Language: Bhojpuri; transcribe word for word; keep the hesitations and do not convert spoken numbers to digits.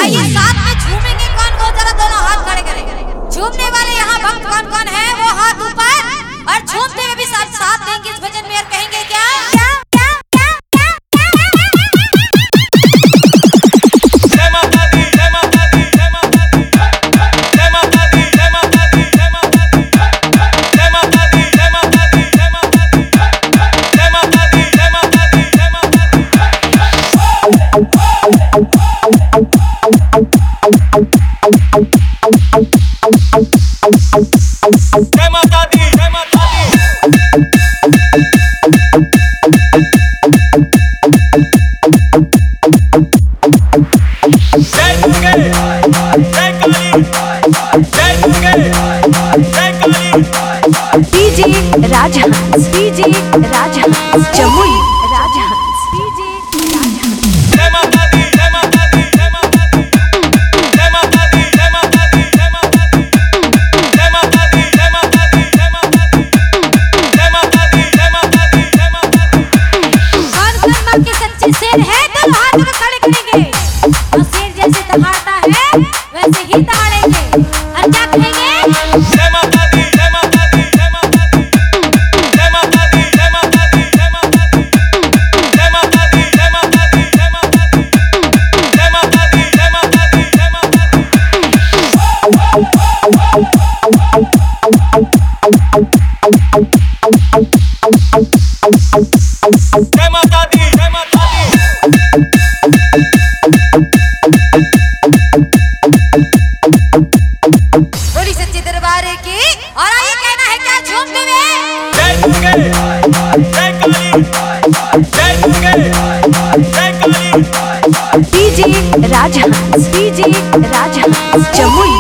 आइए साथ में झूमेंगे कौन कौन, जरा दोनों हाथ खड़े करें। झूमने वाले यहाँ भक्त कौन कौन है वो हाथ ऊपर, और झूमते हुए भी साथ साथ देंगे इस भजन में और कहेंगे क्या क्या क्या क्या क्या जय माता दी जय माता दी जय माता दी जय माता दी जय माता दी जय माता दी जय माता दी जय माता दी जय माता दी जय माता दी जय माता दी जय माता दी जय माता दी जय माता दी। जय दुर्गे जय काली जय दुर्गे जय Kali. DJ Rajhans DJ Rajhans Jamui Rajhans DJ Rajhans. जय माता दी जय माता दी जय माता दी जय माता दी जय माता दी जय माता दी जय माता दी जय माता दी जय माता दी जय माता दी जय माता दी जय माता दी। कौन कौन मां के सच्चे शेर है तो हाथ में खड़े करेंगे, और शेर जैसे दहाड़ता है वैसे ही दहाड़ेंगे, और क्या कहेंगे जय माता दी जय माता दी जय माता दी जय माता दी जय माता दी जय माता दी जय माता दी जय माता दी जय माता दी जय माता दी जय माता दी जय माता दी। जय माता दी जय माता दी। बोली सच्चे दरबार की, और आइए कहना है क्या झूमते हुए जय दुर्गे जय काली जय दुर्गे जय काली। DJ Rajhans DJ Rajhans Jamui